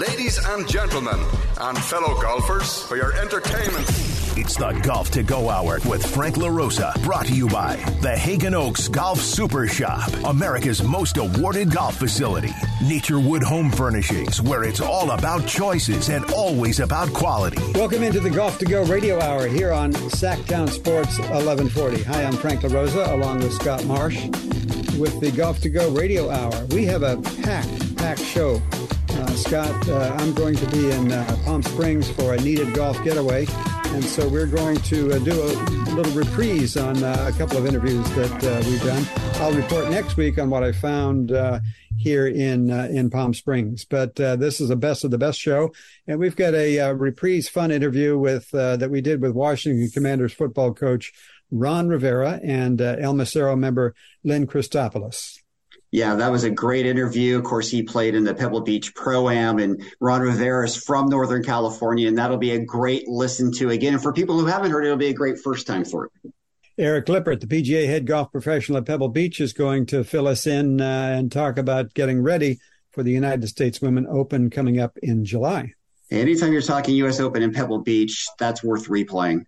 Ladies and gentlemen, and fellow golfers, for your entertainment. It's the Golf to Go Hour with Frank LaRosa, brought to you by the Hagen Oaks Golf Super Shop, America's most awarded golf facility. Naturewood Home Furnishings, where it's all about choices and always about quality. Welcome into the Golf to Go Radio Hour here on Sacktown Sports 1140. Hi, I'm Frank LaRosa, along with Scott Marsh, with the Golf to Go Radio Hour. We have a packed show. Scott, I'm going to be in Palm Springs for a needed golf getaway, and so we're going to do a little reprise on a couple of interviews that we've done. I'll report next week on what I found here in Palm Springs. But this is a best of the best show, and we've got a reprise fun interview with that we did with Washington Commanders football coach Ron Rivera and El Macero member Lynn Christopoulos. Yeah, that was a great interview. Of course, he played in the Pebble Beach Pro-Am, and Ron Rivera is from Northern California, and that'll be a great listen to again. And for people who haven't heard it, it'll be a great first time for it. Eric Lippert, the PGA head golf professional at Pebble Beach, is going to fill us in and talk about getting ready for the United States Women Open coming up in July. Anytime you're talking U.S. Open in Pebble Beach, that's worth replaying.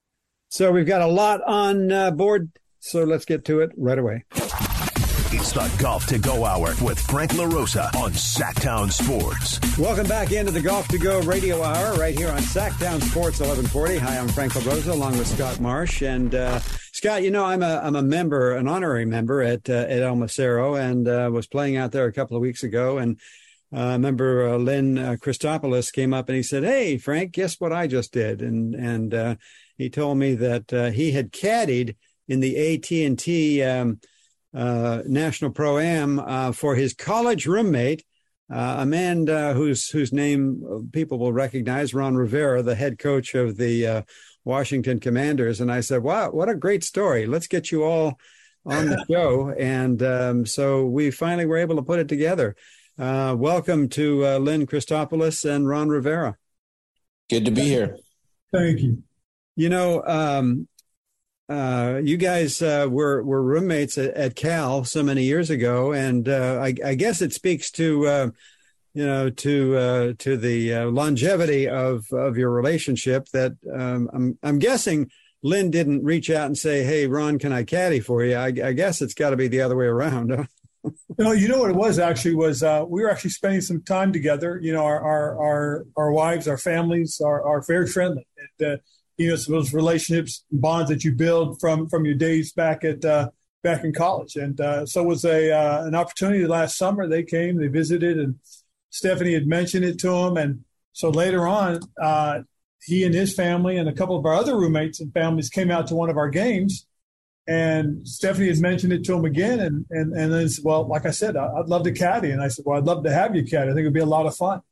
So we've got a lot on board, so let's get to it right away. It's the Golf to Go Hour with Frank LaRosa on Sacktown Sports. Welcome back into the Golf to Go Radio Hour right here on Sacktown Sports 1140. Hi, I'm Frank LaRosa along with Scott Marsh. And Scott, you know, I'm a member, an honorary member at El Macero, and was playing out there a couple of weeks ago. And I remember Lynn Christopoulos came up and he said, "Hey, Frank, guess what I just did?" And he told me that he had caddied in the AT&T National Pro-Am for his college roommate, a man whose name people will recognize, Ron Rivera, the head coach of the Washington Commanders. And I said, wow, what a great story. Let's get you all on the show. And so we finally were able to put it together. Welcome to Lynn Christopoulos and Ron Rivera. Good to be here. Thank you. You know, you guys were roommates at Cal so many years ago, and I guess it speaks to the longevity of your relationship. That I'm guessing Lynn didn't reach out and say, "Hey, Ron, can I caddy for you?" I guess it's got to be the other way around. Huh? No, you know what it was actually was we were actually spending some time together. You know, our wives, our families are very friendly. And, you know, so those relationships, bonds that you build from your days back in college, and so it was an opportunity last summer. They came, they visited, and Stephanie had mentioned it to him, and so later on, he and his family and a couple of our other roommates and families came out to one of our games, and Stephanie had mentioned it to him again, and then said, well, like I said, I'd love to caddy, and I said, well, I'd love to have you caddy. I think it'd be a lot of fun.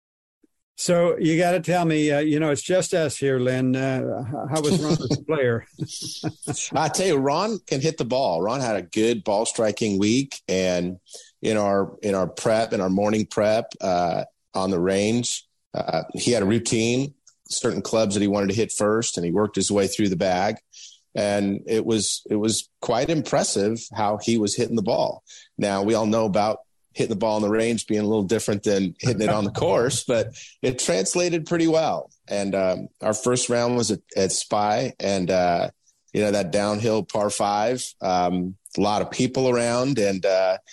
So you got to tell me, it's just us here, Lynn. How was Ron as a player? I tell you, Ron can hit the ball. Ron had a good ball striking week, and in our morning prep on the range, he had a routine, certain clubs that he wanted to hit first, and he worked his way through the bag. And it was quite impressive how he was hitting the ball. Now, we all know about hitting the ball on the range being a little different than hitting it on the course, but it translated pretty well. And our first round was at Spy, and that downhill par 5, a lot of people around, and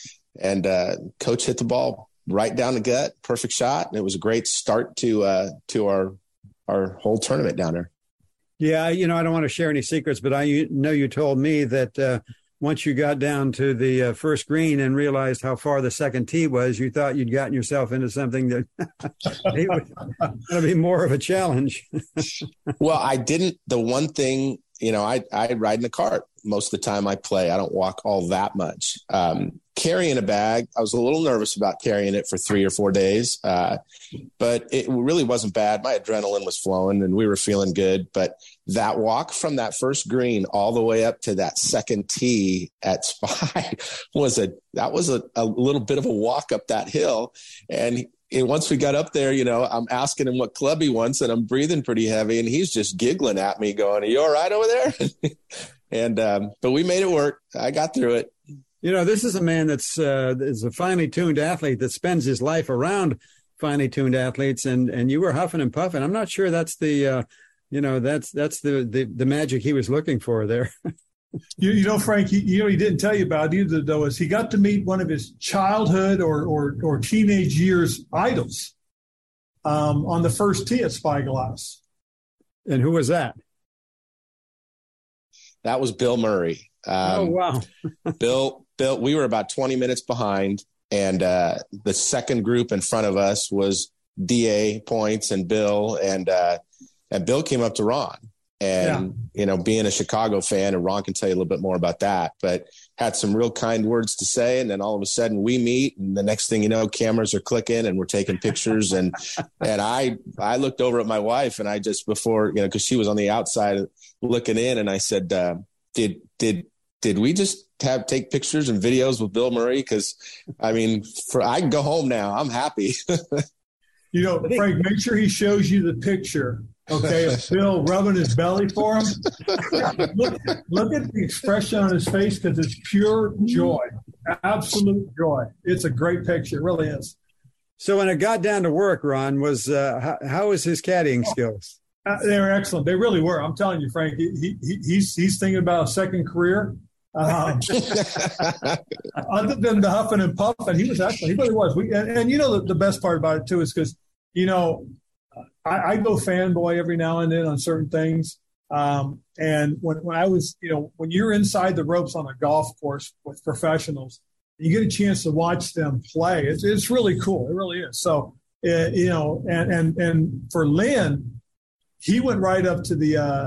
coach hit the ball right down the gut, perfect shot, and it was a great start to our whole tournament down there. Yeah, I don't want to share any secrets, but I know you told me that once you got down to the first green and realized how far the second tee was, you thought you'd gotten yourself into something that was going to be more of a challenge. Well, I didn't. The one thing, I ride in a cart most of the time I play. I don't walk all that much. Carrying a bag, I was a little nervous about carrying it for 3 or 4 days, but it really wasn't bad. My adrenaline was flowing and we were feeling good. But that walk from that first green all the way up to that second tee at Spy was a little bit of a walk up that hill. And once we got up there, I'm asking him what club he wants, and I'm breathing pretty heavy, and he's just giggling at me going, "Are you all right over there?" And but we made it work. I got through it. This is a man that's is a finely tuned athlete that spends his life around finely tuned athletes, and you were huffing and puffing. I'm not sure that's the that's the magic he was looking for there. Frank, he didn't tell you about it either, though, is he got to meet one of his childhood or teenage years idols on the first tee at Spyglass. And who was that? That was Bill Murray. Oh, wow. Bill, we were about 20 minutes behind, and the second group in front of us was DA Points and Bill, and Bill came up to Ron. And, being a Chicago fan, and Ron can tell you a little bit more about that, but had some real kind words to say. And then all of a sudden we meet, and the next thing you know, cameras are clicking and we're taking pictures. And I looked over at my wife, and I just before, cause she was on the outside looking in, and I said, did we just take pictures and videos with Bill Murray? Cause I can go home now. I'm happy. Frank, make sure he shows you the picture. Okay, Bill rubbing his belly for him. Look at the expression on his face, because it's pure joy, absolute joy. It's a great picture, it really is. So when it got down to work, Ron, how was his caddying skills? They were excellent. They really were. I'm telling you, Frank, he's thinking about a second career. Other than the huffing and puffing, he was excellent. He really was. The best part about it too is because I go fanboy every now and then on certain things. And when I was, when you're inside the ropes on a golf course with professionals, you get a chance to watch them play. It's really cool. It really is. So, and for Lynn, he went right up to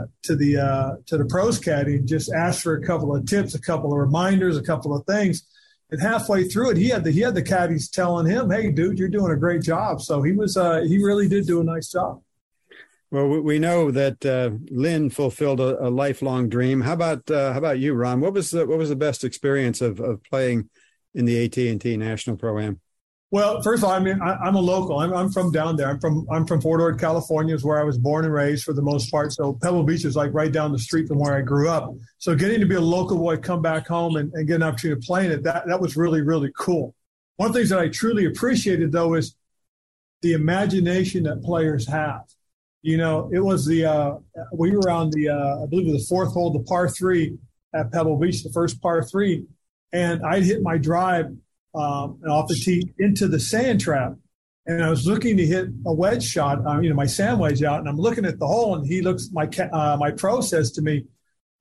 the pros caddy and just asked for a couple of tips, a couple of reminders, a couple of things. And halfway through it, he had the caddies telling him, "Hey, dude, you're doing a great job." So he really did do a nice job. Well, we know that Lynn fulfilled a lifelong dream. How about you, Ron? What was the best experience of playing in the AT&T National Pro-Am? Well, first of all, I'm a local. I'm from down there. I'm from Fort Ord, California, is where I was born and raised for the most part. So Pebble Beach is like right down the street from where I grew up. So getting to be a local boy, come back home and get an opportunity to play in it, that was really, really cool. One of the things that I truly appreciated, though, is the imagination that players have. It was we were on I believe it was the fourth hole, the par 3 at Pebble Beach, the first par 3, and I'd hit my drive off the tee into the sand trap, and I was looking to hit a wedge shot, my sand wedge out, and I'm looking at the hole, and he looks, my pro says to me,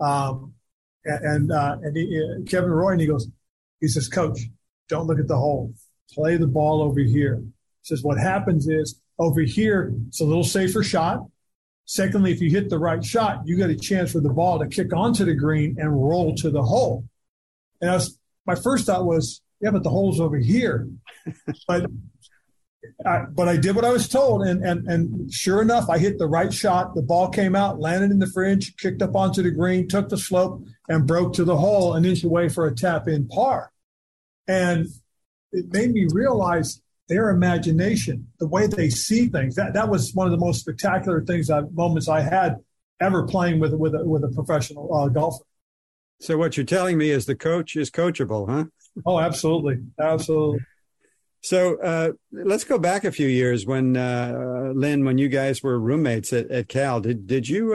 Kevin Roy, and he says, "Coach, don't look at the hole, play the ball over here." He says, "What happens is over here, it's a little safer shot. Secondly, if you hit the right shot, you get a chance for the ball to kick onto the green and roll to the hole." And my first thought was, yeah, but the hole's over here. But I did what I was told, and sure enough, I hit the right shot. The ball came out, landed in the fringe, kicked up onto the green, took the slope, and broke to the hole an inch away for a tap-in par. And it made me realize their imagination, the way they see things. That was one of the most spectacular moments I had ever playing with a professional golfer. So what you're telling me is the coach is coachable, huh? Oh, absolutely. Absolutely. So let's go back a few years when, Lynn, when you guys were roommates at Cal. Did you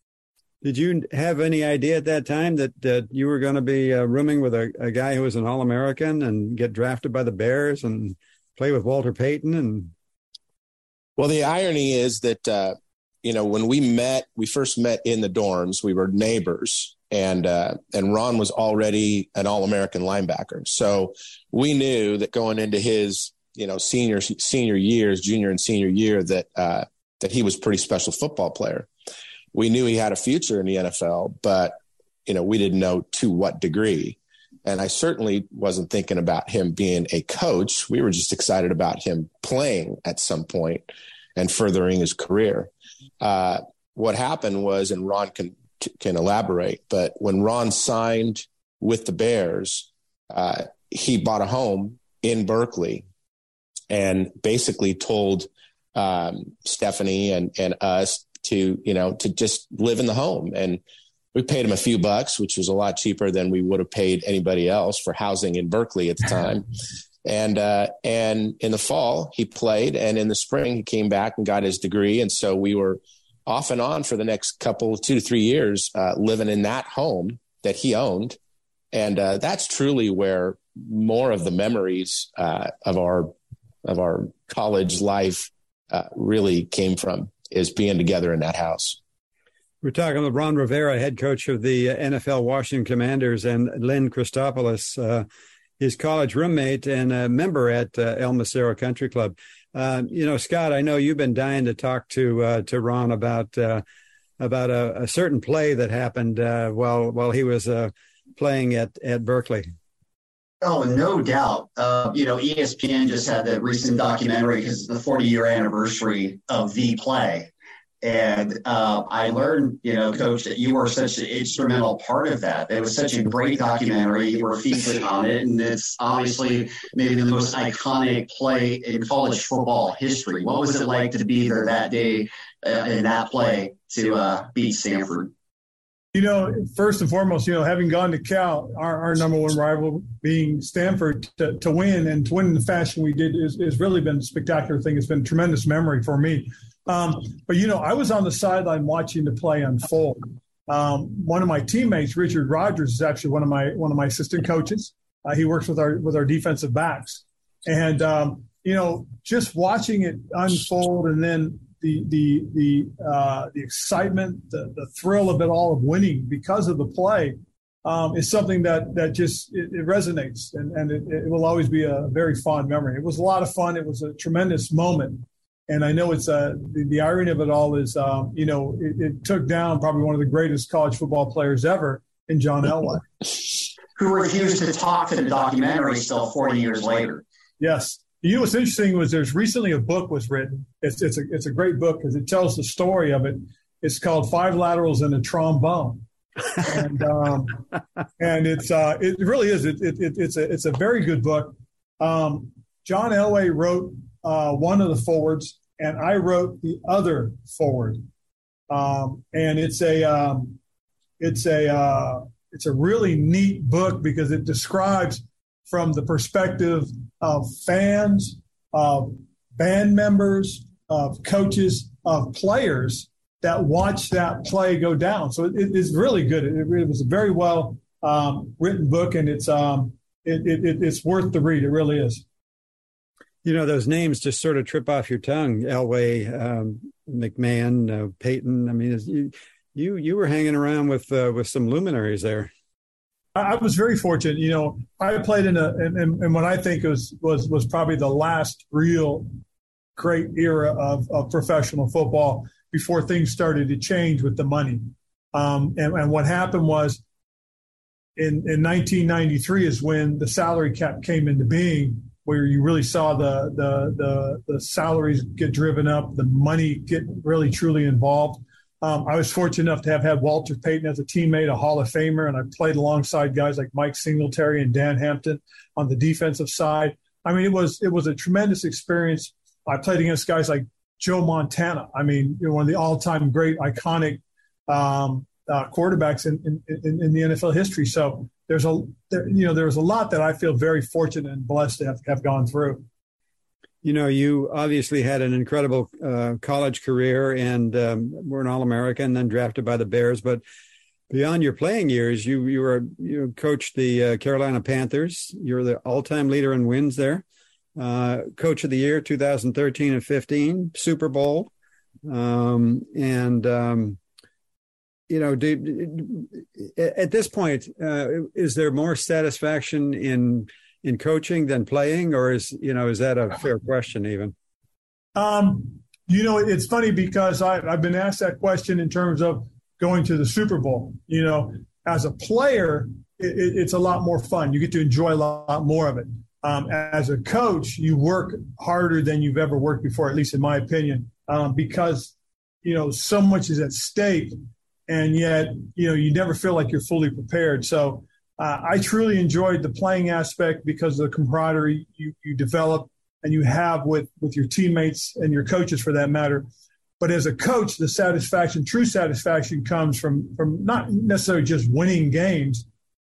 have any idea at that time that you were going to be rooming with a guy who was an All-American and get drafted by the Bears and play with Walter Payton? Well, the irony is that, when we first met in the dorms, we were neighbors. And Ron was already an All-American linebacker. So we knew that going into his, senior years, junior and senior year, that he was a pretty special football player. We knew he had a future in the NFL, but, we didn't know to what degree. And I certainly wasn't thinking about him being a coach. We were just excited about him playing at some point and furthering his career. What happened was, and Ron can elaborate, but when Ron signed with the Bears, he bought a home in Berkeley and basically told Stephanie and us to just live in the home. And we paid him a few bucks, which was a lot cheaper than we would have paid anybody else for housing in Berkeley at the time. And in the fall he played, and in the spring he came back and got his degree. And so we were off and on for the next 2 to 3 years, living in that home that he owned. And that's truly where more of the memories of our college life really came from, is being together in that house. We're talking with Ron Rivera, head coach of the NFL Washington Commanders, and Len Christopoulos, his college roommate and a member at El Macero Country Club. Scott, I know you've been dying to talk to Ron about a certain play that happened while he was playing at Berkeley. Oh, no doubt. ESPN just had the recent documentary because it's the 40-year anniversary of the play. And I learned, Coach, that you were such an instrumental part of that. It was such a great documentary. You were featured on it, and it's obviously maybe the most iconic play in college football history. What was it like to be there that day in that play to beat Stanford? First and foremost, having gone to Cal, our number one rival being Stanford, to win and to win in the fashion we did is really been a spectacular thing. It's been a tremendous memory for me. But I was on the sideline watching the play unfold. One of my teammates, Richard Rogers, is actually one of my assistant coaches. He works with our defensive backs, and just watching it unfold, and then the excitement, the thrill of it all, of winning because of the play, is something that just it resonates, and it will always be a very fond memory. It was a lot of fun. It was a tremendous moment. And I know it's the irony of it all is, it took down probably one of the greatest college football players ever in John Elway, who refused to talk to the documentary still 40 years later. Yes. What's interesting was there's recently a book was written. It's a great book because it tells the story of it. It's called 5 Laterals and a Trombone. And it really is. It's a very good book. John Elway wrote one of the forwards, and I wrote the other forward. And it's a really neat book because it describes from the perspective of fans, of band members, of coaches, of players that watch that play go down. So it's really good. It was a very well written book, and it's worth the read. It really is. Those names just sort of trip off your tongue. Elway, McMahon, Peyton. I mean, you were hanging around with some luminaries there. I was very fortunate. I played in what I think was probably the last real great era of professional football before things started to change with the money. And what happened was in 1993 is when the salary cap came into being, where you really saw the salaries get driven up, the money get really truly involved. I was fortunate enough to have had Walter Payton as a teammate, a Hall of Famer, and I played alongside guys like Mike Singletary and Dan Hampton on the defensive side. I mean, it was a tremendous experience. I played against guys like Joe Montana. I mean, one of the all-time great, iconic quarterbacks in the NFL history. So there was a lot that I feel very fortunate and blessed to have gone through. You obviously had an incredible college career and were an All-American, then drafted by the Bears. But beyond your playing years, you coached the Carolina Panthers. You're the all-time leader in wins there. Coach of the Year 2013 and 15, Super Bowl. At this point, is there more satisfaction in coaching than playing, or is that a fair question even? It's funny because I've been asked that question in terms of going to the Super Bowl. As a player, it's a lot more fun. You get to enjoy a lot more of it. As a coach, you work harder than you've ever worked before, at least in my opinion, because, so much is at stake, and yet, you never feel like you're fully prepared. So I truly enjoyed the playing aspect because of the camaraderie you develop and you have with your teammates and your coaches for that matter. But as a coach, the true satisfaction comes from not necessarily just winning games,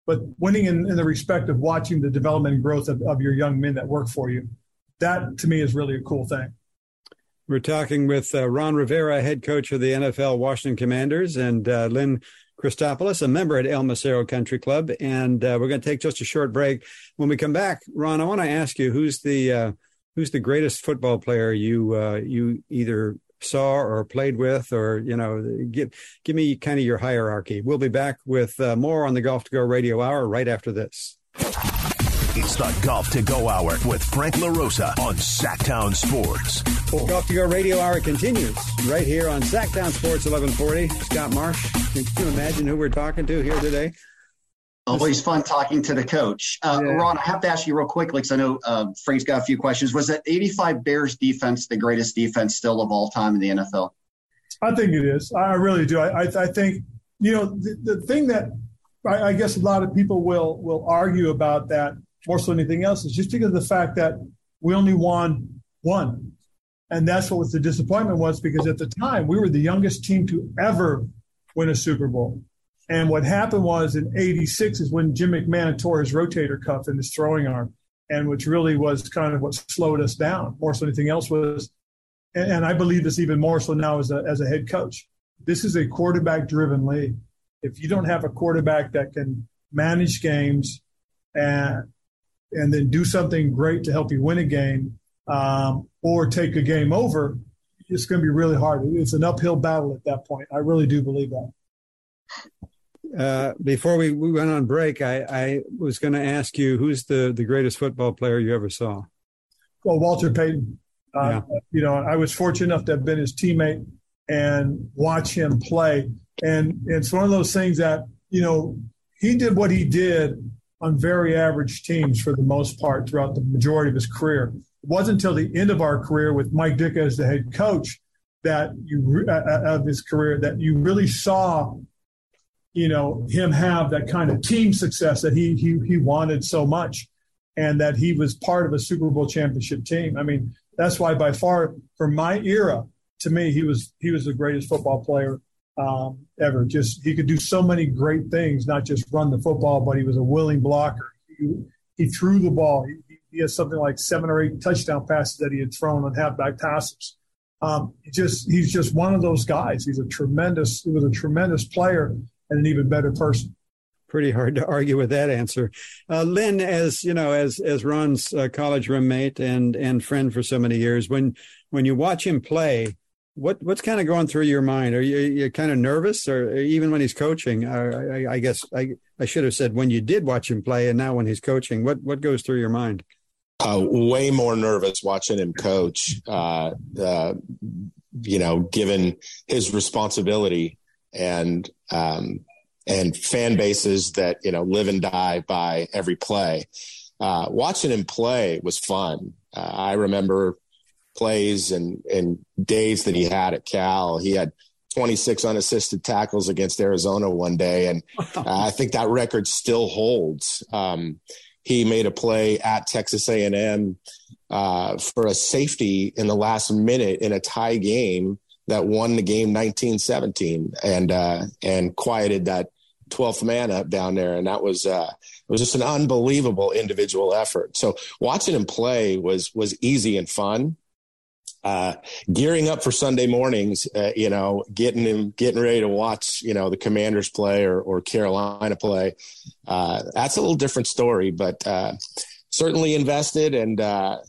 but winning in the respect of watching the development and growth of your young men that work for you. That, to me, is really a cool thing. We're talking with Ron Rivera, head coach of the NFL Washington Commanders, and Lynn Christopoulos, a member at El Macero Country Club. And we're going to take just a short break. When we come back, Ron, I want to ask you, who's the greatest football player you either saw or played with, or, give me kind of your hierarchy. We'll be back with more on the Golf to Go Radio Hour right after this. It's the Golf to Go Hour with Frank LaRosa on Sacktown Sports. Golf to Go Radio Hour continues right here on Sacktown Sports 1140. Scott Marsh, can you imagine who we're talking to here today? Always fun talking to the coach. Ron, I have to ask you real quickly because I know Frank's got a few questions. Was that 85 Bears defense the greatest defense still of all time in the NFL? I think it is. I really do. I think, the thing that I guess a lot of people will argue about that more so than anything else is just because of the fact that we only won one. And that's what the disappointment was, because at the time we were the youngest team to ever win a Super Bowl. And what happened was in '86 is when Jim McMahon tore his rotator cuff in his throwing arm, and which really was kind of what slowed us down more so than anything else was. And I believe this even more so now as a head coach. This is a quarterback-driven league. If you don't have a quarterback that can manage games and then do something great to help you win a game or take a game over, it's going to be really hard. It's an uphill battle at that point. I really do believe that. Before we went on break, I was going to ask you, who's the greatest football player you ever saw? Well, Walter Payton. I was fortunate enough to have been his teammate and watch him play. And it's one of those things that, he did what he did on very average teams for the most part throughout the majority of his career. It wasn't until the end of our career with Mike Ditka as the head coach of his career that you really saw him have that kind of team success that he wanted so much, and that he was part of a Super Bowl championship team. I mean, that's why by far, for my era, to me, he was the greatest football player ever. Just, he could do so many great things, not just run the football, but he was a willing blocker. He threw the ball. He has something like 7 or 8 touchdown passes that he had thrown on halfback passes. He's just one of those guys. He was a tremendous player and an even better person. Pretty hard to argue with that answer. Lynn, as Ron's college roommate and friend for so many years, when you watch him play, what's kind of going through your mind? Are you kind of nervous, or even when he's coaching? I guess I should have said when you did watch him play, and now when he's coaching, what goes through your mind? Way more nervous watching him coach, given his responsibility and fan bases that, live and die by every play. Watching him play was fun. I remember plays and days that he had at Cal. He had 26 unassisted tackles against Arizona one day, and I think that record still holds. He made a play at Texas A&M for a safety in the last minute in a tie game that won the game 19-17 and quieted that 12th man up down there. And that was it was just an unbelievable individual effort. So watching him play was easy and fun. Gearing up for Sunday mornings, getting ready to watch, the Commanders play or Carolina play. That's a little different story, but certainly invested and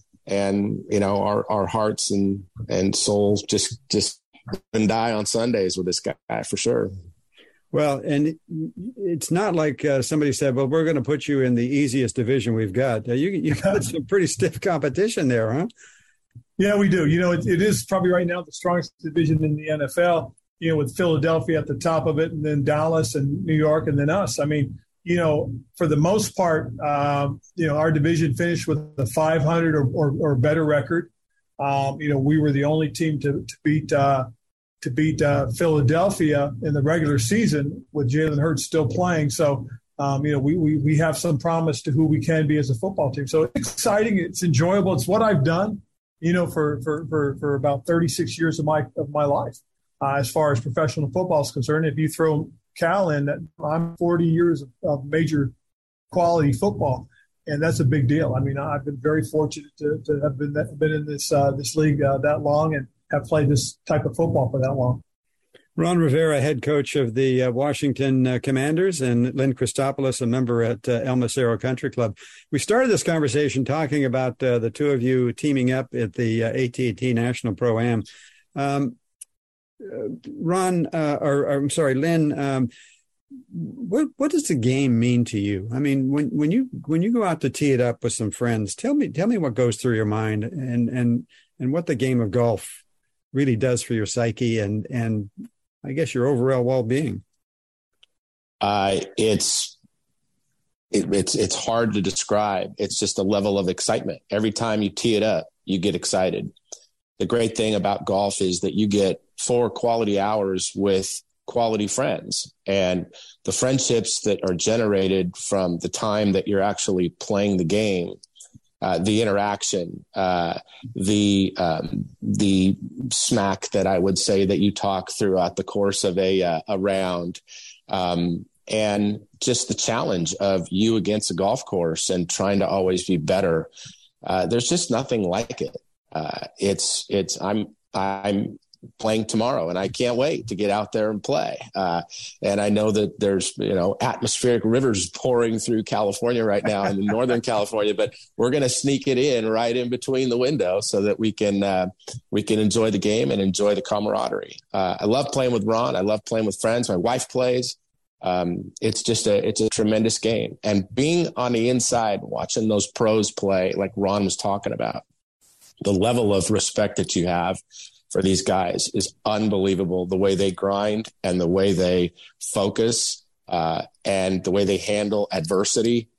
our hearts and souls just and die on Sundays with this guy for sure. Well, and it's not like somebody said, well, we're going to put you in the easiest division we've got. You got some pretty stiff competition there, huh? Yeah, we do. It is probably right now the strongest division in the NFL, with Philadelphia at the top of it, and then Dallas and New York, and then us. I mean, for the most part, our division finished with a 500 or better record. We were the only team to beat Philadelphia in the regular season with Jalen Hurts still playing. So, we have some promise to who we can be as a football team. So it's exciting. It's enjoyable. It's what I've done, for about 36 years of my life, as far as professional football is concerned. If you throw Cal in, that I'm 40 years of major quality football. And that's a big deal. I mean, I've been very fortunate to have been in this league that long and have played this type of football for that long. Ron Rivera, head coach of the Washington Commanders, and Lynn Christopoulos, a member at El Macero Country Club. We started this conversation talking about the two of you teaming up at the AT&T National Pro-Am. Lynn, what does the game mean to you? I mean, when you go out to tee it up with some friends, tell me what goes through your mind and what the game of golf really does for your psyche and I guess your overall well-being. It's hard to describe. It's just a level of excitement. Every time you tee it up, you get excited. The great thing about golf is that you get 4 quality hours with quality friends, and the friendships that are generated from the time that you're actually playing the game, the interaction, the smack that I would say that you talk throughout the course of a round, and just the challenge of you against a golf course and trying to always be better. There's just nothing like it. I'm playing tomorrow and I can't wait to get out there and play. And I know that there's, atmospheric rivers pouring through California right now in Northern California, but we're going to sneak it in right in between the window so that we can enjoy the game and enjoy the camaraderie. I love playing with Ron. I love playing with friends. My wife plays. It's a tremendous game, and being on the inside, watching those pros play, like Ron was talking about, the level of respect that you have for these guys is unbelievable. The way they grind and the way they focus, and the way they handle adversity.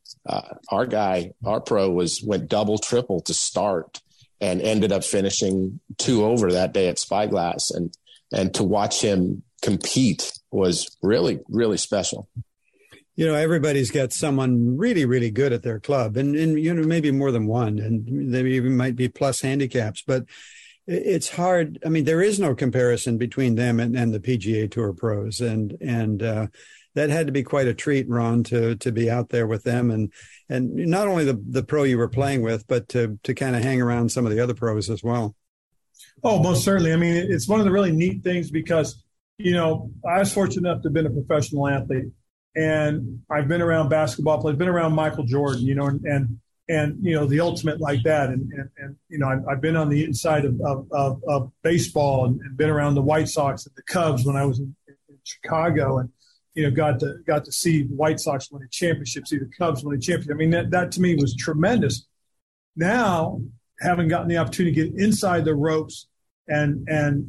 Our pro went double, triple to start and ended up finishing 2 over that day at Spyglass. And to watch him compete was really, really special. Everybody's got someone really, really good at their club and maybe more than one, and they even might be plus handicaps, but it's hard. I mean, there is no comparison between them and the PGA Tour pros. And that had to be quite a treat, Ron, to be out there with them. And not only the pro you were playing with, but to kind of hang around some of the other pros as well. Oh, most certainly. I mean, it's one of the really neat things because, I was fortunate enough to have been a professional athlete, and I've been around basketball players, been around Michael Jordan, and the ultimate like that. And I've been on the inside of baseball and been around the White Sox and the Cubs when I was in Chicago, and, got to see the White Sox win a championship, see the Cubs win a championship. I mean, that to me was tremendous. Now, having gotten the opportunity to get inside the ropes and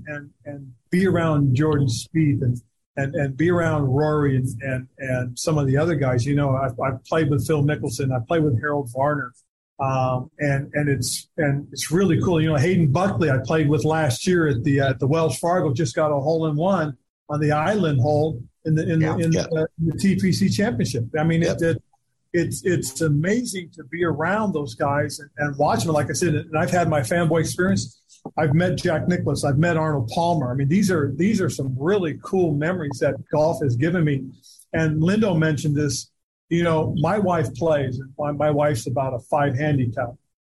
be around Jordan Spieth and be around Rory and some of the other guys. I've played with Phil Mickelson. I played with Harold Varner. And it's really cool. Hayden Buckley I played with last year at the Wells Fargo, just got a hole-in-one on the island hole in the TPC Championship. I mean, it's amazing to be around those guys and watch them. Like I said, and I've had my fanboy experience. I've met Jack Nicklaus. I've met Arnold Palmer. I mean, these are some really cool memories that golf has given me. And Lindo mentioned this. My wife plays, and my wife's about a 5 handicap.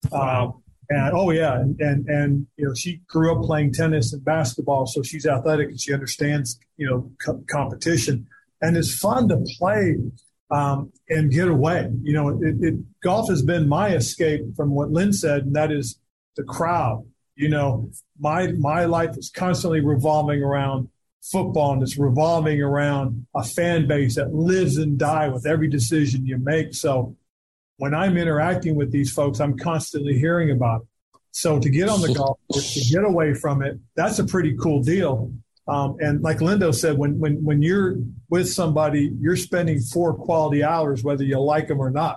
And she grew up playing tennis and basketball, so she's athletic and she understands, competition. And it's fun to play and get away. Golf has been my escape from what Lynn said, and that is the crowd. My life is constantly revolving around football, and it's revolving around a fan base that lives and dies with every decision you make. So when I'm interacting with these folks, I'm constantly hearing about it. So to get on the golf course, to get away from it, that's a pretty cool deal. And like Lindo said, when you're with somebody, you're spending 4 quality hours, whether you like them or not.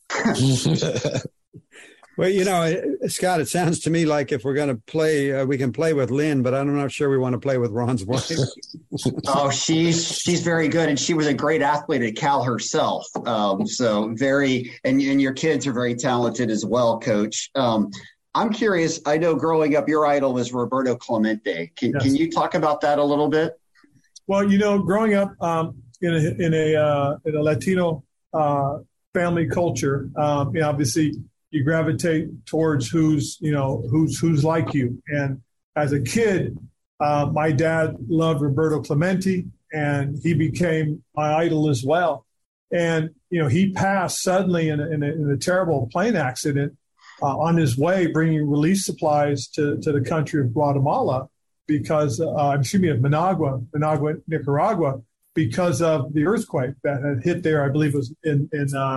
Well, Scott, it sounds to me like if we're going to play, we can play with Lynn, but I'm not sure we want to play with Ron's wife. Oh, she's very good, and she was a great athlete at Cal herself. So very, and your kids are very talented as well, Coach. I'm curious. I know growing up, your idol was Roberto Clemente. Can you talk about that a little bit? Well, growing up in a Latino family culture. Obviously, you gravitate towards who's like you. And as a kid, my dad loved Roberto Clemente, and he became my idol as well. And he passed suddenly in a terrible plane accident on his way bringing relief supplies to the country of Guatemala of Managua, Nicaragua, because of the earthquake that had hit there. I believe it was in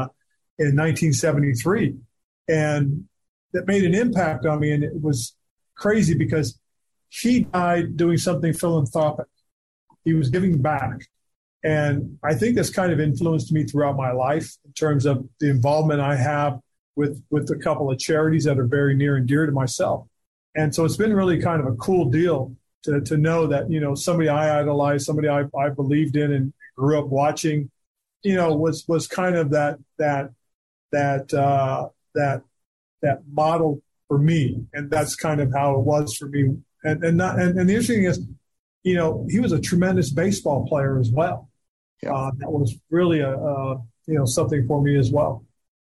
1973, and that made an impact on me. And it was crazy because he died doing something philanthropic. He was giving back. And I think that's kind of influenced me throughout my life in terms of the involvement I have with a couple of charities that are very near and dear to myself. And so it's been really kind of a cool deal to know that, somebody I idolized, somebody I believed in and grew up watching, was kind of that model for me. And that's kind of how it was for me. And the interesting thing is, he was a tremendous baseball player as well. Yeah. That was really something for me as well.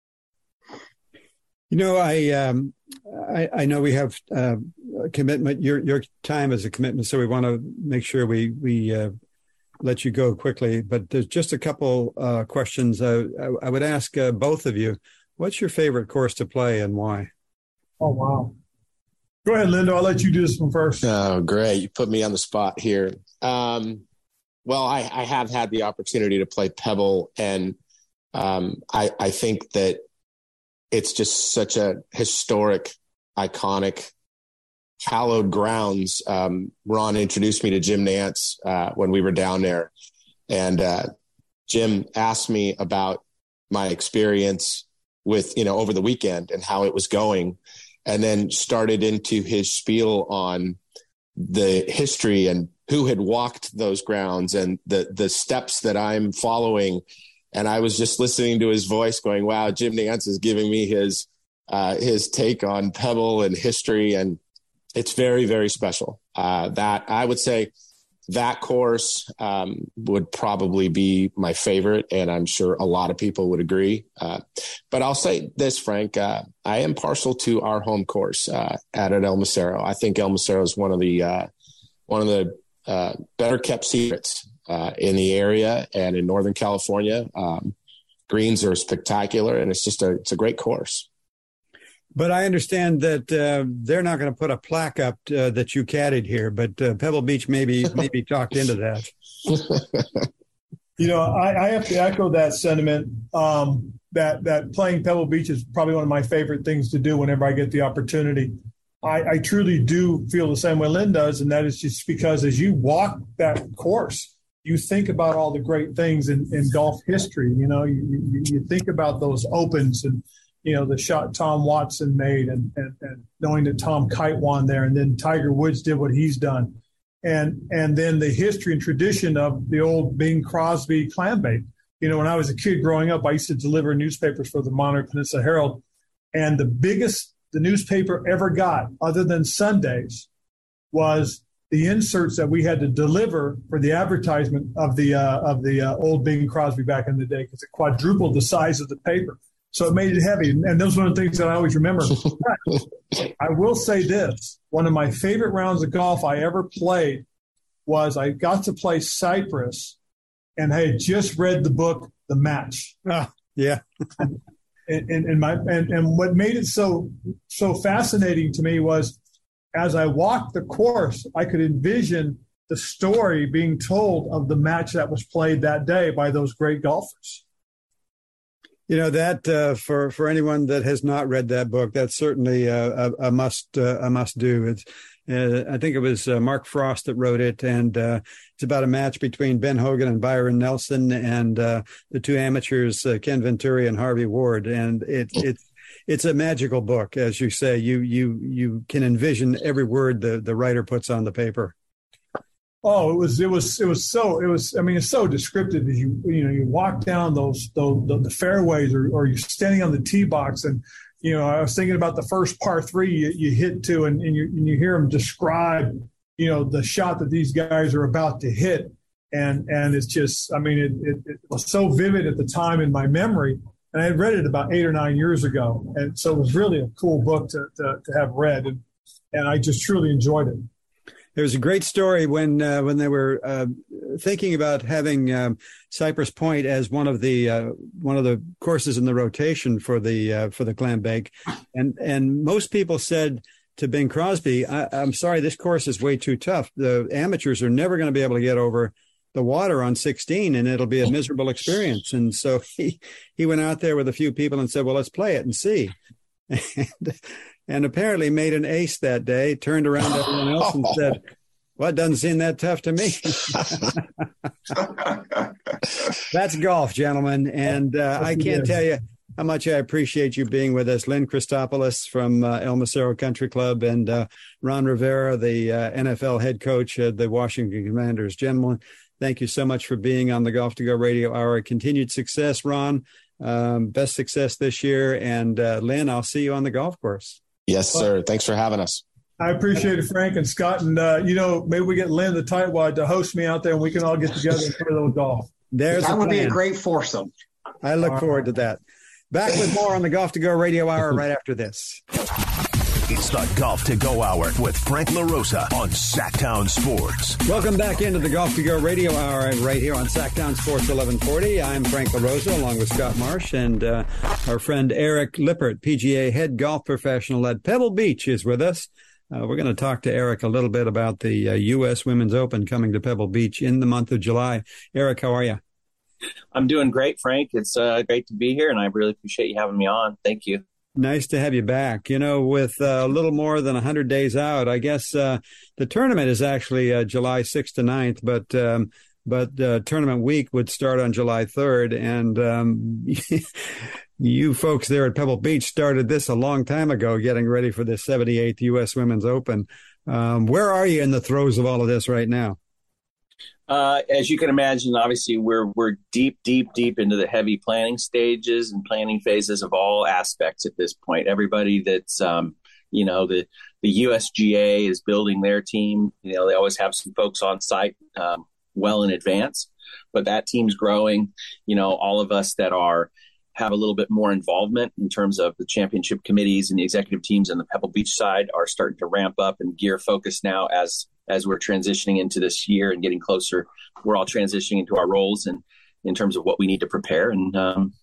I know we have a commitment. Your time is a commitment, so we want to make sure we let you go quickly. But there's just a couple questions I would ask both of you. What's your favorite course to play and why? Oh, wow. Go ahead, Lindo. I'll let you do this one first. Oh, great. You put me on the spot here. Well, I have had the opportunity to play Pebble, and I think that it's just such a historic, iconic, hallowed grounds. Ron introduced me to Jim Nantz when we were down there, and Jim asked me about my experience with, over the weekend and how it was going, and then started into his spiel on the history and who had walked those grounds and the steps that I'm following. And I was just listening to his voice going, wow, Jim Nantz is giving me his take on Pebble and history. And it's very, very special. That I would say that course would probably be my favorite. And I'm sure a lot of people would agree. But I'll say this, Frank, I am partial to our home course at El Macero. I think El Macero is one of the better kept secrets in the area and in Northern California. Greens are spectacular, and it's a great course. But I understand that they're not going to put a plaque up that you caddied here, but Pebble Beach maybe talked into that. I have to echo that sentiment. That playing Pebble Beach is probably one of my favorite things to do whenever I get the opportunity. I truly do feel the same way Lynn does, and that is just because as you walk that course, you think about all the great things in golf history. You think about those opens and, the shot Tom Watson made and knowing that Tom Kite won there, and then Tiger Woods did what he's done. And then the history and tradition of the old Bing Crosby clam bake. When I was a kid growing up, I used to deliver newspapers for the Monterey Peninsula Herald, and the biggest the newspaper ever got, other than Sundays, was the inserts that we had to deliver for the advertisement of the old Bing Crosby back in the day, because it quadrupled the size of the paper. So it made it heavy. And those are one of the things that I always remember. I will say this. One of my favorite rounds of golf I ever played was I got to play Cypress, and I had just read the book, The Match. Yeah. And what made it so fascinating to me was, as I walked the course, I could envision the story being told of the match that was played that day by those great golfers. That for anyone that has not read that book, that's certainly a must do. It's I think it was Mark Frost that wrote it, and it's about a match between Ben Hogan and Byron Nelson, and the two amateurs, Ken Venturi and Harvey Ward, and it's a magical book, as you say. You can envision every word the writer puts on the paper. Oh, it's so descriptive. As you walk down the fairways, or you're standing on the tee box, and I was thinking about the first par three you hit to, and you hear them describe the shot that these guys are about to hit, and it's just, it was so vivid at the time in my memory. And I had read it about 8 or 9 years ago. And so it was really a cool book to have read. And I just truly enjoyed it. There was a great story when they were thinking about having Cypress Point as one of the courses in the rotation for the clam bake, and most people said to Bing Crosby, "I'm sorry, this course is way too tough. The amateurs are never going to be able to get over the water on 16, and it'll be a miserable experience." And so he went out there with a few people and said, "Well, let's play it and see." And apparently made an ace that day, turned around to everyone else and said, "Well, it doesn't seem that tough to me." That's golf, gentlemen. And I can't tell you how much I appreciate you being with us. Lynn Christopoulos from El Macero Country Club and Ron Rivera, the NFL head coach at the Washington Commanders. Gentlemen, thank you so much for being on the Golf to Go Radio Hour. Continued success, Ron. Best success this year. And Lynn, I'll see you on the golf course. Yes, sir. Thanks for having us. I appreciate it, Frank and Scott. And, maybe we get Lynn the Tightwad to host me out there and we can all get together and play a little golf. That would be a great foursome. I look forward to that. Back with more on the Golf to Go Radio Hour right after this. It's the Golf to Go Hour with Frank LaRosa on Sacktown Sports. Welcome back into the Golf to Go Radio Hour right here on Sacktown Sports 1140. I'm Frank LaRosa along with Scott Marsh and our friend Eric Lippert, PGA head golf professional at Pebble Beach, is with us. We're going to talk to Eric a little bit about the U.S. Women's Open coming to Pebble Beach in the month of July. Eric, how are you? I'm doing great, Frank. It's great to be here, and I really appreciate you having me on. Thank you. Nice to have you back. With a little more than 100 days out, I guess the tournament is actually July 6th to 9th, but tournament week would start on July 3rd. And you folks there at Pebble Beach started this a long time ago, getting ready for the 78th U.S. Women's Open. Where are you in the throes of all of this right now? As you can imagine, obviously we're deep into the heavy planning stages and planning phases of all aspects at this point. Everybody that's, the USGA is building their team. They always have some folks on site well in advance, but that team's growing. All of us that have a little bit more involvement in terms of the championship committees and the executive teams on the Pebble Beach side are starting to ramp up and gear focus now as we're transitioning into this year and getting closer. We're all transitioning into our roles and in terms of what we need to prepare. And,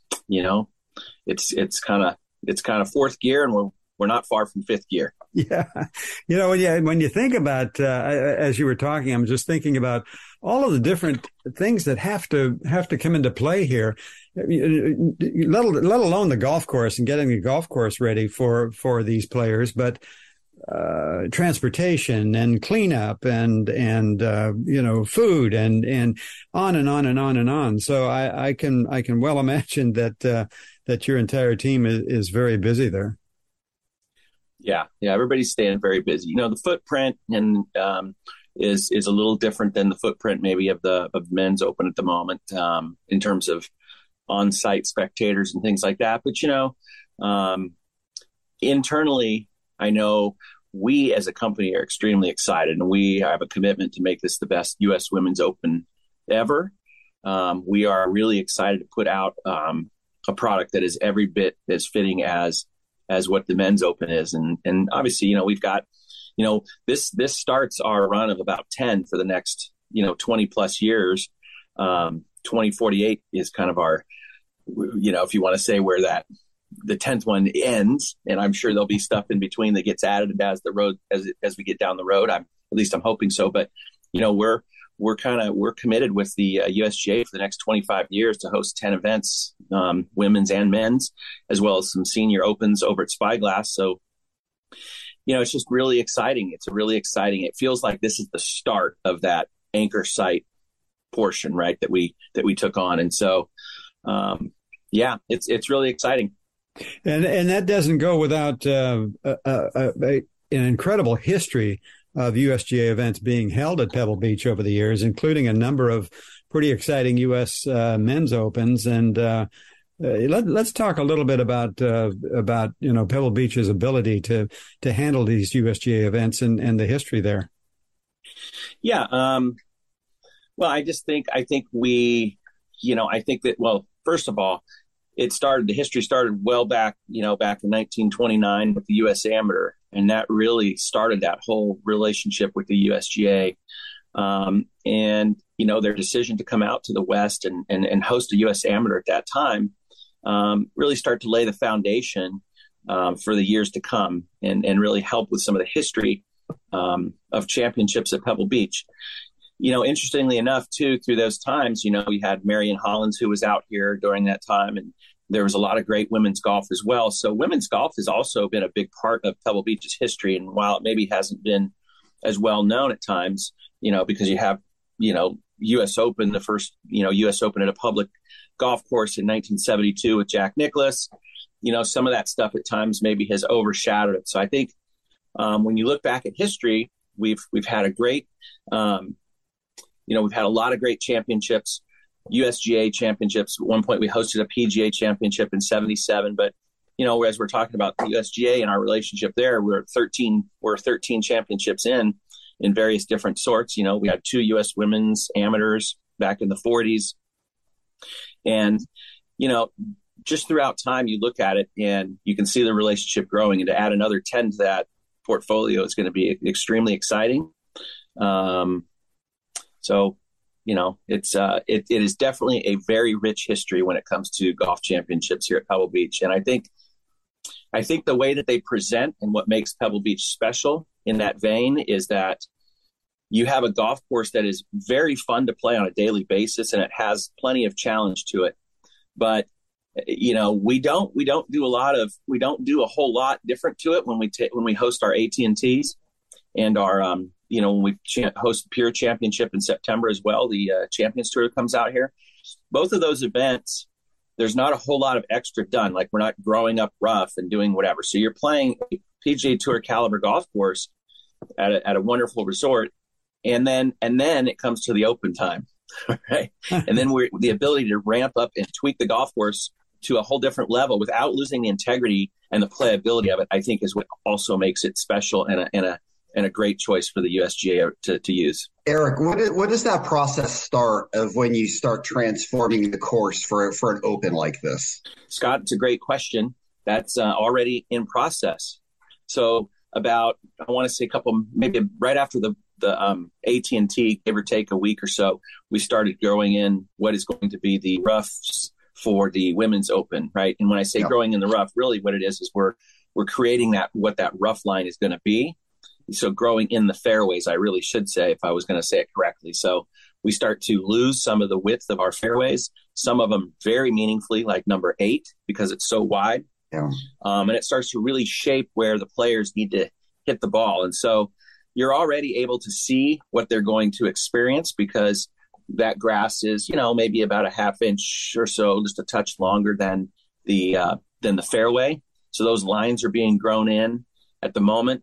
it's kind of fourth gear, and we're not far from fifth gear. Yeah. When you think about, as you were talking, I'm just thinking about all of the different things that have to come into play here, let alone the golf course and getting the golf course ready for these players, but transportation and cleanup and food and on and on and on and on. So I can well imagine that your entire team is very busy there. Yeah. Everybody's staying very busy. The footprint and is a little different than the footprint maybe of the men's open at the moment in terms of on-site spectators and things like that. But internally, I know we as a company are extremely excited, and we have a commitment to make this the best U.S. Women's Open ever. We are really excited to put out a product that is every bit as fitting as what the Men's Open is. And obviously, we've got, this starts our run of about 10 for the next, 20 plus years. 2048 is kind of our, if you want to say where the 10th one ends, and I'm sure there'll be stuff in between that gets added as the road, as we get down the road. I'm hoping so, but we're committed with the USGA for the next 25 years to host 10 events, women's and men's, as well as some senior opens over at Spyglass. So, it's just really exciting. It feels like this is the start of that anchor site portion, right? That we took on. And so, it's really exciting. And that doesn't go without an incredible history of USGA events being held at Pebble Beach over the years, including a number of pretty exciting U.S. men's opens. And let's talk a little bit about Pebble Beach's ability to handle these USGA events and the history there. Yeah. Well, I think that, first of all, the history started well back, back in 1929 with the U.S. Amateur. And that really started that whole relationship with the USGA. And, their decision to come out to the West and host a U.S. Amateur at that time really start to lay the foundation for the years to come and really help with some of the history of championships at Pebble Beach. Interestingly enough, too, through those times, we had Marion Hollins, who was out here during that time, and there was a lot of great women's golf as well. So women's golf has also been a big part of Pebble Beach's history. And while it maybe hasn't been as well known at times, because you have, U.S. Open, the first, U.S. Open at a public golf course in 1972 with Jack Nicklaus, some of that stuff at times maybe has overshadowed it. So I think when you look back at history, we've had a great, we've had a lot of great championships, USGA championships. At one point, we hosted a PGA championship in '77. But, as we're talking about the USGA and our relationship there, we're 13 championships in various different sorts. We had 2 U.S. women's amateurs back in the 40s. And, just throughout time, you look at it and you can see the relationship growing. And to add another 10 to that portfolio is going to be extremely exciting. So, it is definitely a very rich history when it comes to golf championships here at Pebble Beach. And I think the way that they present and what makes Pebble Beach special in that vein is that you have a golf course that is very fun to play on a daily basis, and it has plenty of challenge to it. But, we don't do a whole lot different to it when we host our AT&Ts and our, when we host the Pure Championship in September as well, the Champions Tour comes out here. Both of those events, there's not a whole lot of extra done. Like, we're not growing up rough and doing whatever. So you're playing a PGA Tour caliber golf course at a wonderful resort, and then it comes to the Open time, right? And then the ability to ramp up and tweak the golf course to a whole different level without losing the integrity and the playability of it, I think is what also makes it special and a great choice for the USGA to use. Eric, what does that process start of when you start transforming the course for an Open like this? Scott, it's a great question. That's already in process. So about, I want to say maybe right after the AT&T, give or take a week or so, we started growing in what is going to be the roughs for the Women's Open, right? And when I say growing in the rough, really what it is we're creating what that rough line is going to be. So growing in the fairways, I really should say, if I was going to say it correctly. So we start to lose some of the width of our fairways, some of them very meaningfully, like number 8, because it's so wide. Yeah. And it starts to really shape where the players need to hit the ball. And so you're already able to see what they're going to experience, because that grass is, maybe about a half inch or so, just a touch longer than the fairway. So those lines are being grown in at the moment.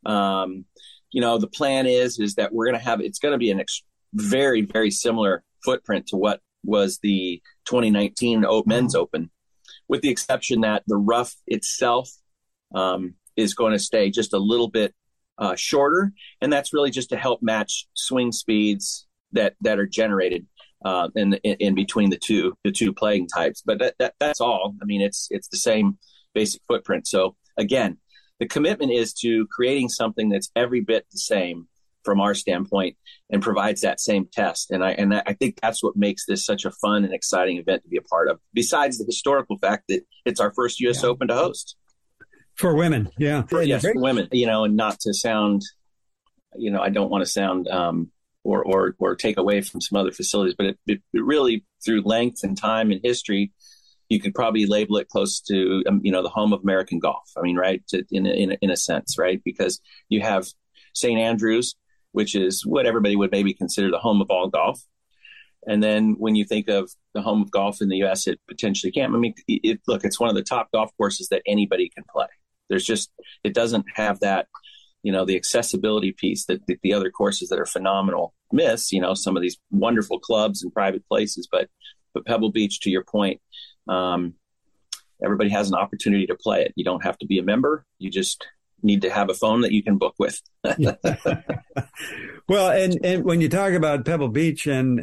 The plan is that we're going to have, it's going to be very, very similar footprint to what was the 2019 Men's Open, with the exception that the rough itself is going to stay just a little bit shorter. And that's really just to help match swing speeds that are generated in between the two playing types. But that's all. I mean, it's the same basic footprint. So again, the commitment is to creating something that's every bit the same from our standpoint and provides that same test. And I think that's what makes this such a fun and exciting event to be a part of, besides the historical fact that it's our first U.S. Open to host. For women, yeah. For women, and not to sound, I don't want to sound or take away from some other facilities, but it really, through length and time and history, you could probably label it close to, the home of American golf. I mean, right, in a sense, right? Because you have St. Andrews, which is what everybody would maybe consider the home of all golf. And then when you think of the home of golf in the U.S., it potentially can't. I mean, it's one of the top golf courses that anybody can play. It doesn't have that, the accessibility piece that the other courses that are phenomenal miss, some of these wonderful clubs and private places. But Pebble Beach, to your point, everybody has an opportunity to play it. You don't have to be a member. You just need to have a phone that you can book with. Well, and when you talk about Pebble Beach and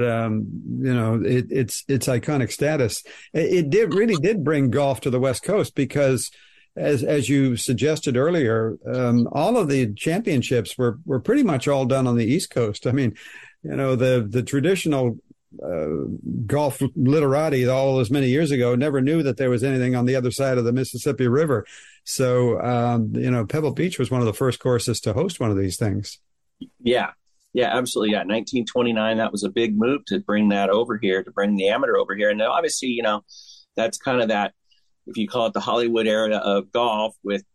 its iconic status, it really did bring golf to the West Coast because, as you suggested earlier, all of the championships were pretty much all done on the East Coast. I mean, the traditional golf literati all those many years ago never knew that there was anything on the other side of the Mississippi River. So, Pebble Beach was one of the first courses to host one of these things. Yeah, absolutely. Yeah, 1929, that was a big move to bring that over here, to bring the amateur over here. And obviously, that's kind of that, if you call it the Hollywood era of golf with,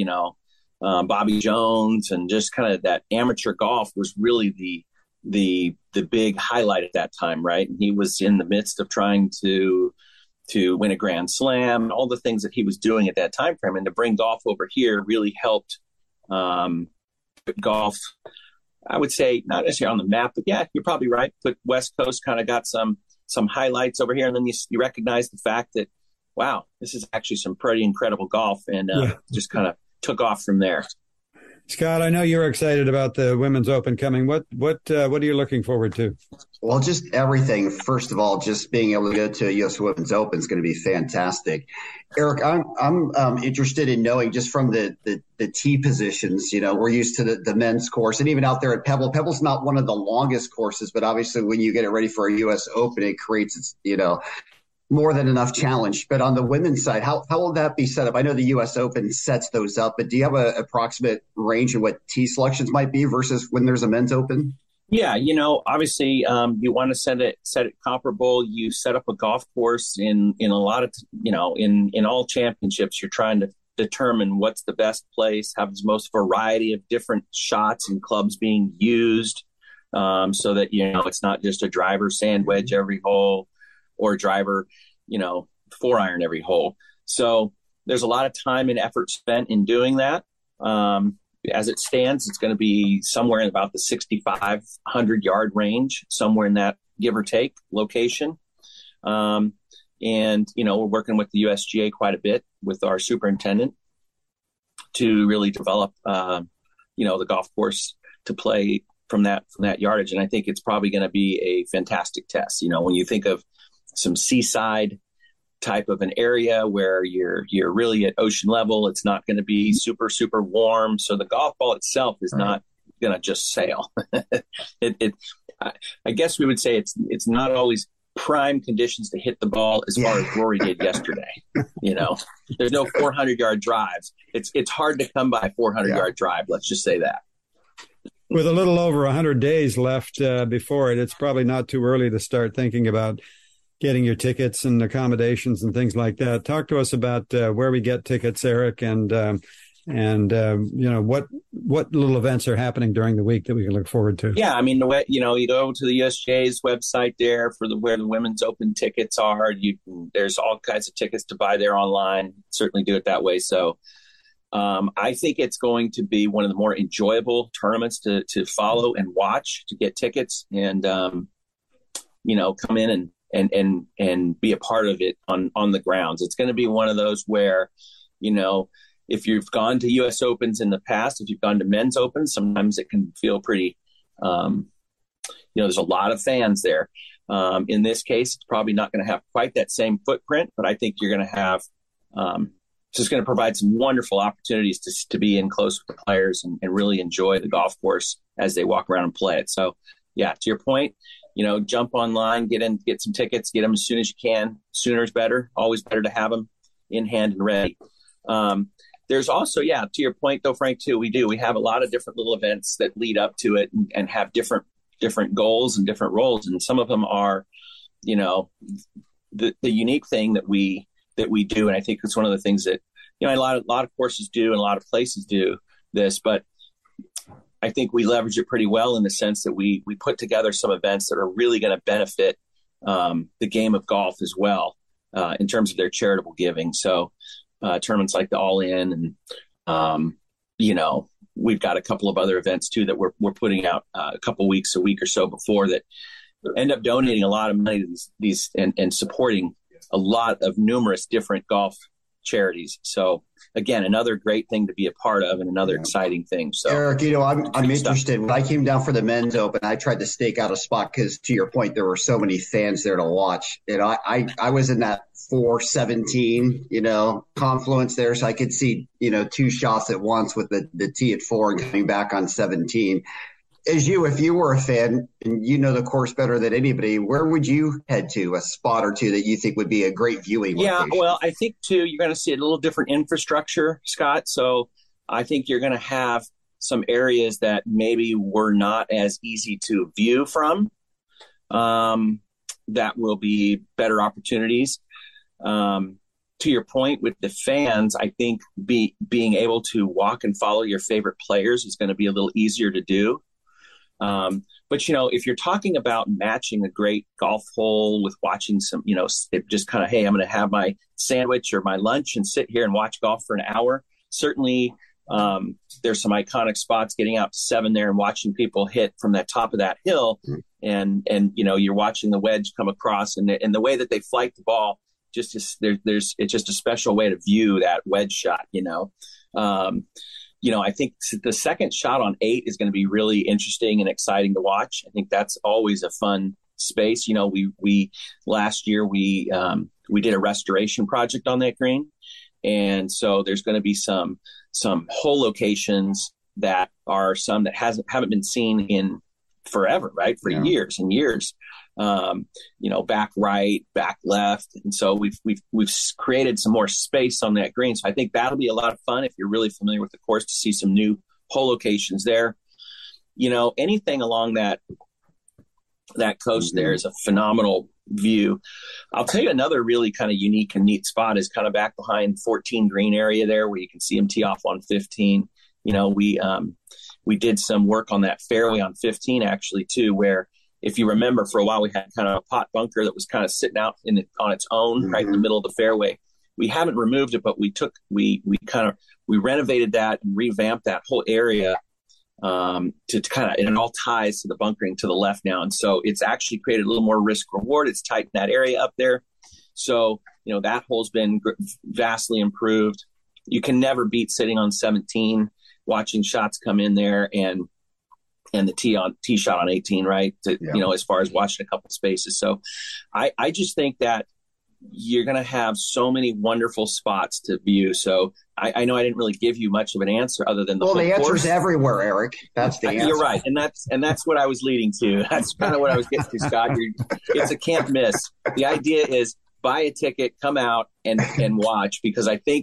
Bobby Jones, and just kind of that amateur golf was really the big highlight at that time, right? And he was in the midst of trying to win a Grand Slam, and all the things that he was doing at that time frame. And to bring golf over here really helped put golf, I would say, not necessarily on the map, but yeah, you're probably right. But West Coast kind of got some highlights over here, and then you recognize the fact that, wow, this is actually some pretty incredible golf, and just kind of took off from there. Scott, I know you're excited about the Women's Open coming. What are you looking forward to? Well, just everything. First of all, just being able to go to a U.S. Women's Open is going to be fantastic. Eric, I'm interested in knowing just from the tee positions. We're used to the men's course, and even out there at Pebble. Pebble's not one of the longest courses, but obviously when you get it ready for a U.S. Open, it creates more than enough challenge. But on the women's side, how will that be set up? I know the U.S. Open sets those up, but do you have an approximate range of what tee selections might be versus when there's a men's Open? Yeah, obviously you want to set it comparable. You set up a golf course in a lot of, in all championships, you're trying to determine what's the best place, have the most variety of different shots and clubs being used, so that, it's not just a driver sand wedge every hole, or driver, 4-iron every hole. So there's a lot of time and effort spent in doing that. As it stands, it's going to be somewhere in about the 6,500-yard range, somewhere in that give or take location. And, we're working with the USGA quite a bit with our superintendent to really develop, the golf course to play from that yardage. And I think it's probably going to be a fantastic test. When you think of some seaside type of an area where you're really at ocean level, it's not going to be super, super warm. So the golf ball itself is not going to just sail. I guess we would say it's not always prime conditions to hit the ball as far as Rory did yesterday. There's no 400-yard drives. It's hard to come by a 400-yard drive. Let's just say that. With a little over 100 days left before it, it's probably not too early to start thinking about getting your tickets and accommodations and things like that. Talk to us about where we get tickets, Eric, and what little events are happening during the week that we can look forward to. Yeah, I mean, you go to the USGA's website there for where the Women's Open tickets are. There's all kinds of tickets to buy there online. Certainly do it that way. So I think it's going to be one of the more enjoyable tournaments to follow and watch, to get tickets and come in and be a part of it on the grounds. It's going to be one of those where, if you've gone to U.S. Opens in the past, if you've gone to men's Opens, sometimes it can feel pretty, there's a lot of fans there. In this case, it's probably not going to have quite that same footprint, but I think you're going to have, it's just going to provide some wonderful opportunities to be in close with the players and really enjoy the golf course as they walk around and play it. So, yeah, to your point, jump online, get some tickets, get them as soon as you can. Sooner is better. Always better to have them in hand and ready. There's also, to your point though, Frank, too, we have a lot of different little events that lead up to it and have different goals and different roles. And some of them are, the unique thing that we do. And I think it's one of the things that, a lot of courses do and a lot of places do this, but I think we leverage it pretty well in the sense that we put together some events that are really going to benefit the game of golf as well in terms of their charitable giving. So tournaments like the All In and, we've got a couple of other events too that we're putting out a week or so before that end up donating a lot of money to these and supporting a lot of numerous different golf charities. So again, another great thing to be a part of and another exciting thing. So Eric, I'm interested. When I came down for the men's open, I tried to stake out a spot because, to your point, there were so many fans there to watch. And I was in that 417, confluence there, so I could see, two shots at once with the tee at 4 and coming back on 17. If you were a fan and you know the course better than anybody, where would you head to, a spot or two that you think would be a great viewing location? Yeah, well, I think, too, you're going to see a little different infrastructure, Scott. So I think you're going to have some areas that maybe were not as easy to view from. That will be better opportunities. To your point with the fans, I think being able to walk and follow your favorite players is going to be a little easier to do. But, if you're talking about matching a great golf hole with watching some, just kind of, hey, I'm going to have my sandwich or my lunch and sit here and watch golf for an hour. Certainly, there's some iconic spots getting out to 7 there and watching people hit from that top of that hill. And you're watching the wedge come across and the way that they flight the ball, it's just a special way to view that wedge shot, I think the second shot on 8 is going to be really interesting and exciting to watch. I think that's always a fun space. We last year we did a restoration project on that green, and so there's going to be some hole locations that are some that haven't been seen in forever, right? For years and years. Back right, back left. And so we've created some more space on that green. So I think that'll be a lot of fun if you're really familiar with the course to see some new hole locations there. Anything along that coast there is a phenomenal view. I'll tell you another really kind of unique and neat spot is kind of back behind 14 green area there where you can see them tee off on 15. We did some work on that fairway on 15 actually too, where if you remember, for a while we had kind of a pot bunker that was kind of sitting out on its own right in the middle of the fairway. We haven't removed it, but we renovated that and revamped that whole area to kind of, and it all ties to the bunkering to the left now. And so it's actually created a little more risk reward. It's tightened that area up there. So, that hole's been vastly improved. You can never beat sitting on 17, watching shots come in there and the tee shot on 18, right? As far as watching a couple spaces. So I just think that you're going to have so many wonderful spots to view. So I know I didn't really give you much of an answer other than the answer is everywhere, Eric. That's the answer. You're right. And that's what I was leading to. That's kind of what I was getting to, Scott. It's a can't miss. The idea is buy a ticket, come out and watch, because I think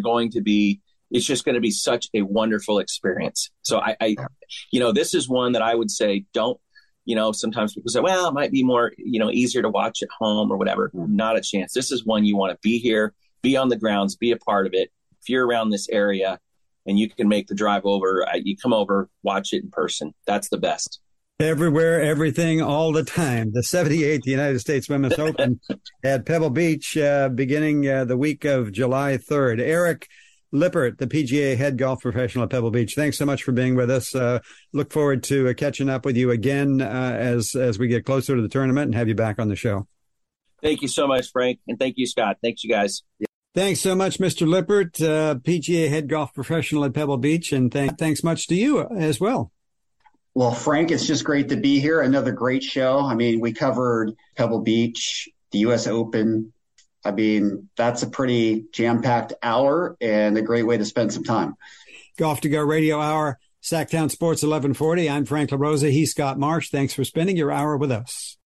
it's just going to be such a wonderful experience. So this is one that I would say sometimes people say, well, it might be more, easier to watch at home or whatever. Not a chance. This is one you want to be here, be on the grounds, be a part of it. If you're around this area and you can make the drive over, you come over, watch it in person. That's the best. Everywhere, everything, all the time. The 78th United States Women's Open at Pebble Beach, beginning the week of July 3rd. Eric Lippert, the PGA head golf professional at Pebble Beach. Thanks so much for being with us. Look forward to catching up with you again as we get closer to the tournament and have you back on the show. Thank you so much, Frank. And thank you, Scott. Thanks, you guys. Thanks so much, Mr. Lippert, PGA head golf professional at Pebble Beach. And thanks much to you as well. Well, Frank, it's just great to be here. Another great show. I mean, we covered Pebble Beach, the U.S. Open. I mean, that's a pretty jam-packed hour and a great way to spend some time. Golf to Go Radio Hour, Sacktown Sports 1140. I'm Frank LaRosa. He's Scott Marsh. Thanks for spending your hour with us.